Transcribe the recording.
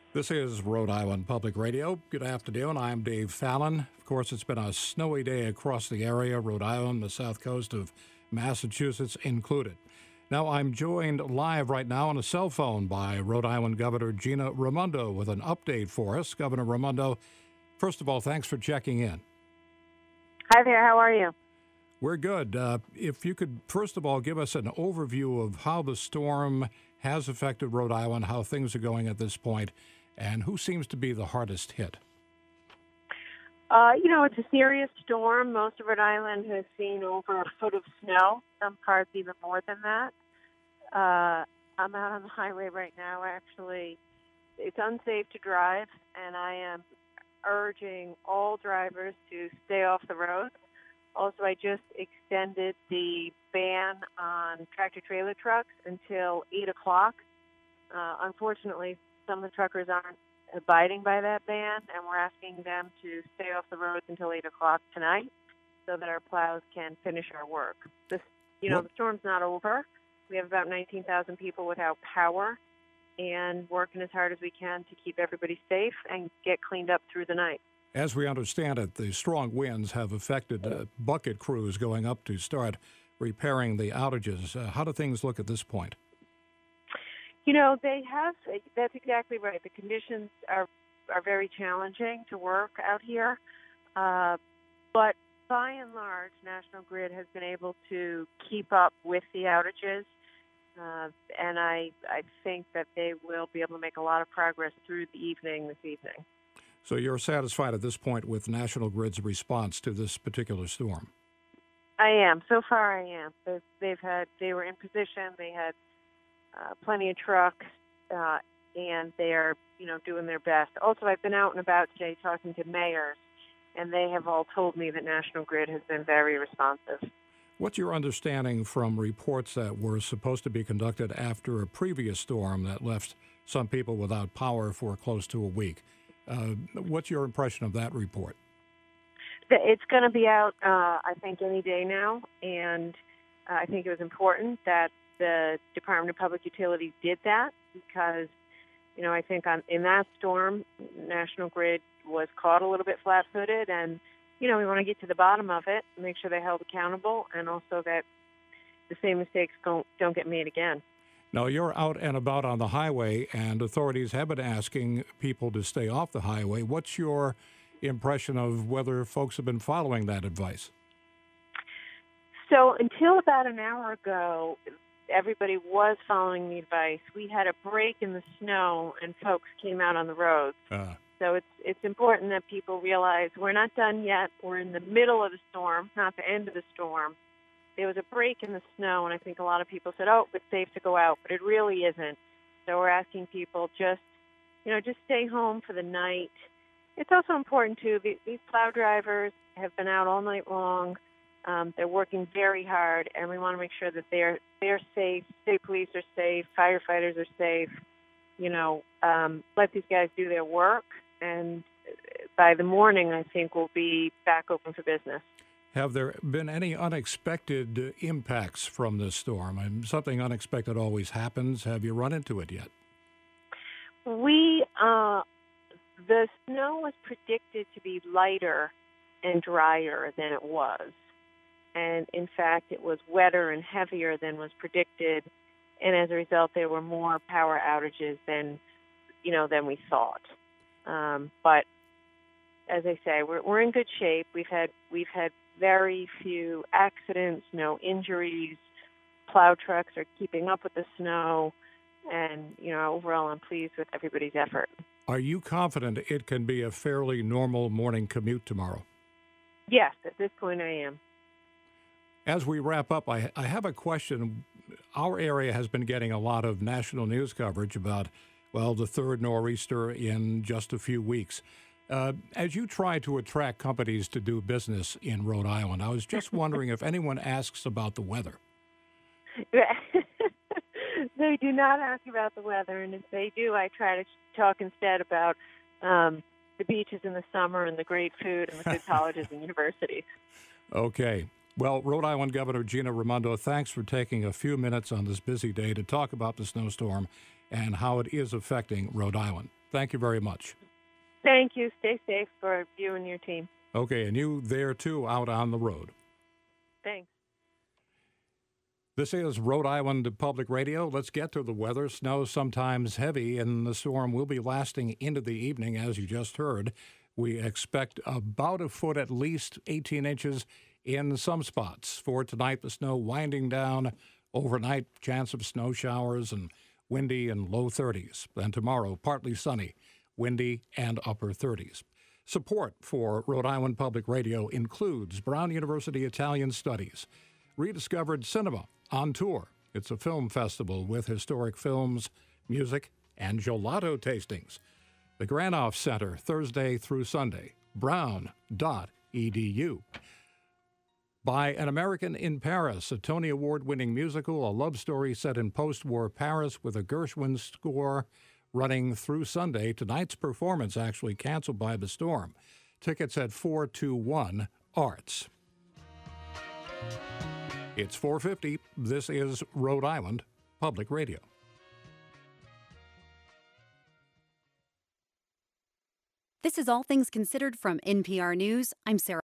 This is Rhode Island Public Radio. Good afternoon. I'm Dave Fallon. Of course, it's been a snowy day across the area, Rhode Island, the south coast of Massachusetts included. Now, I'm joined live right now on a cell phone by Rhode Island Governor Gina Raimondo with an update for us. Governor Raimondo, first of all, thanks for checking in. Hi there. How are you? We're good. If you could, first of all, give us an overview of how the storm has affected Rhode Island, how things are going at this point, and who seems to be the hardest hit? It's a serious storm. Most of Rhode Island has seen over a foot of snow, some parts even more than that. I'm out on the highway right now, actually. It's unsafe to drive, and I am urging all drivers to stay off the road. Also, I just extended the ban on tractor-trailer trucks until 8 o'clock. Unfortunately, some of the truckers aren't abiding by that ban, and we're asking them to stay off the roads until 8 o'clock tonight so that our plows can finish our work. The storm's not over. We have about 19,000 people without power and working as hard as we can to keep everybody safe and get cleaned up through the night. As we understand it, the strong winds have affected bucket crews going up to start repairing the outages. How do things look at this point? They have, that's exactly right. The conditions are very challenging to work out here. But by and large, National Grid has been able to keep up with the outages. And I think that they will be able to make a lot of progress through the evening this evening. So you're satisfied at this point with National Grid's response to this particular storm? I am. So far, I am. They were in position. They had plenty of trucks, and they are, doing their best. Also, I've been out and about today talking to mayors, and they have all told me that National Grid has been very responsive. What's your understanding from reports that were supposed to be conducted after a previous storm that left some people without power for close to a week? What's your impression of that report? It's going to be out, I think, any day now, and I think it was important that the Department of Public Utilities did that because, I think in that storm, National Grid was caught a little bit flat-footed, and, we want to get to the bottom of it, make sure they're held accountable, and also that the same mistakes don't get made again. Now, you're out and about on the highway, and authorities have been asking people to stay off the highway. What's your impression of whether folks have been following that advice? So until about an hour ago, everybody was following the advice. We had a break in the snow, and folks came out on the roads. So it's important that people realize we're not done yet. We're in the middle of the storm, not the end of the storm. There was a break in the snow, and I think a lot of people said, it's safe to go out, but it really isn't. So we're asking people just stay home for the night. It's also important, too, these plow drivers have been out all night long. They're working very hard, and we want to make sure that they're safe. State police are safe. Firefighters are safe. Let these guys do their work, and by the morning, I think we'll be back open for business. Have there been any unexpected impacts from this storm? Something unexpected always happens. Have you run into it yet? The snow was predicted to be lighter and drier than it was. And in fact, it was wetter and heavier than was predicted. And as a result, there were more power outages than we thought. But as I say, we're in good shape. We've had very few accidents, no injuries. Plow trucks are keeping up with the snow. And, overall, I'm pleased with everybody's effort. Are you confident it can be a fairly normal morning commute tomorrow? Yes, at this point I am. As we wrap up, I have a question. Our area has been getting a lot of national news coverage about, the third nor'easter in just a few weeks. As you try to attract companies to do business in Rhode Island, I was just wondering if anyone asks about the weather. They do not ask about the weather, and if they do, I try to talk instead about the beaches in the summer and the great food and the good colleges and universities. Okay. Well, Rhode Island Governor Gina Raimondo, thanks for taking a few minutes on this busy day to talk about the snowstorm and how it is affecting Rhode Island. Thank you very much. Thank you. Stay safe for you and your team. Okay, and you there, too, out on the road. Thanks. This is Rhode Island Public Radio. Let's get to the weather. Snow sometimes heavy, and the storm will be lasting into the evening, as you just heard. We expect about a foot, at least 18 inches in some spots. For tonight, the snow winding down overnight, chance of snow showers and windy and low 30s. Then tomorrow, partly sunny, windy and upper 30s. Support for Rhode Island Public Radio includes Brown University Italian Studies, Rediscovered Cinema on Tour. It's a film festival with historic films, music, and gelato tastings. The Granoff Center, Thursday through Sunday, brown.edu. By An American in Paris, a Tony Award-winning musical, a love story set in post-war Paris with a Gershwin score running through Sunday. Tonight's performance actually canceled by the storm. Tickets at 421 Arts. It's 4:50. This is Rhode Island Public Radio. This is All Things Considered from NPR News. I'm Sarah.